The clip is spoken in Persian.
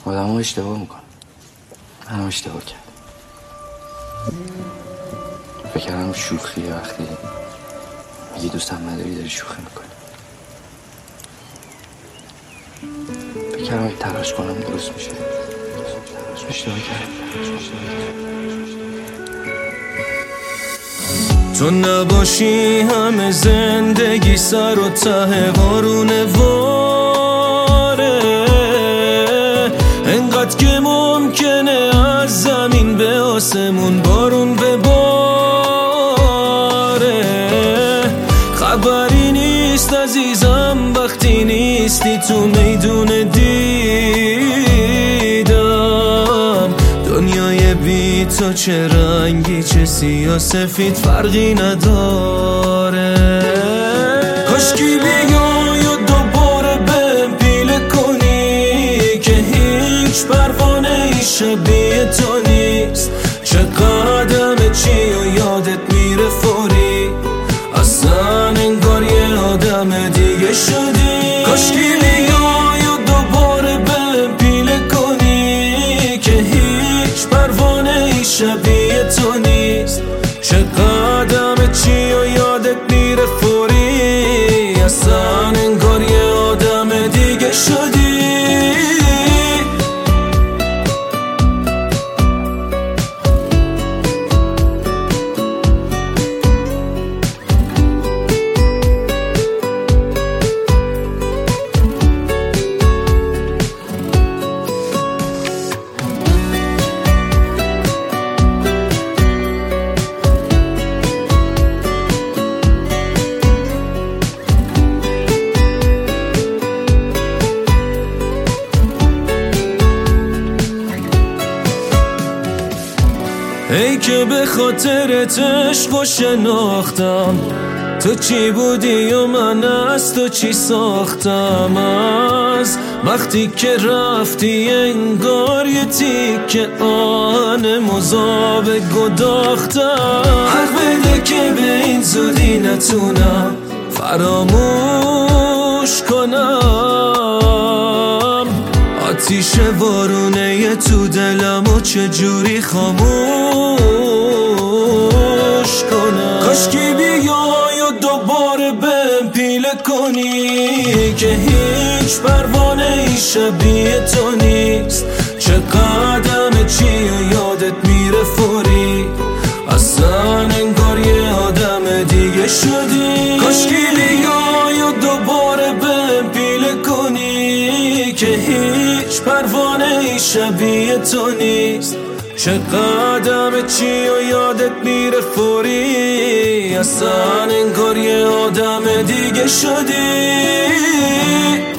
آدم ها اشتباه میکنن. من اشتباه کردم. فکر کردم شوخیه وقتی میگی دوستم نداری داری شوخی میکنی. فکر کردم اگه تلاش کنم درست میشه. اشتباه کردم. تو نباشی همه زندگی سر و ته وارونه واره، انقدر که ممکنه از زمین به آسمون بارون بباره. خبری نیست عزیزم وقتی نیستی تو میدون دیدم. دنیای بی تو چه رنگی چه سیاسفید فرقی نداره. کاشکی بیای و دوباره بهم پیله کنی که هیچ پروانه ای شبیه تو نیست. چه قدم چی و یادت میره فوری، اصلا انگار یه آدم دیگه شدی. کاشکی بیای و دوباره بهم پیله کنی که هیچ پروانه ای شبیه تو نیست. چه قدم چی و یادت میره فوری، اصلا انگار یه آدم دیگه شدی. ای که به خاطرت عشق و شناختم، تو چی بودی و من از تو چی ساختم. از وقتی که رفتی انگار یه تیکه آهن مذاب گداختم. حق بده که به این زودی نتونم فراموش کنم. آتیش وارونه تو دلم و چجوری خاموش کنم. کاشکی بیای و دوباره بهم پیله کنی که هیچ پروانه ای شبیه تو نیست. چه قدم چی و یادت میره فوری، اصلا انگار یه آدم دیگه شدی. کاشکی بیای و دوباره بهم پیله کنی که هیچ پروانه ای شبیه تو نیست. چه قدم چی و یادت میره فوری، اصلا انگار یه آدم دیگه شدی.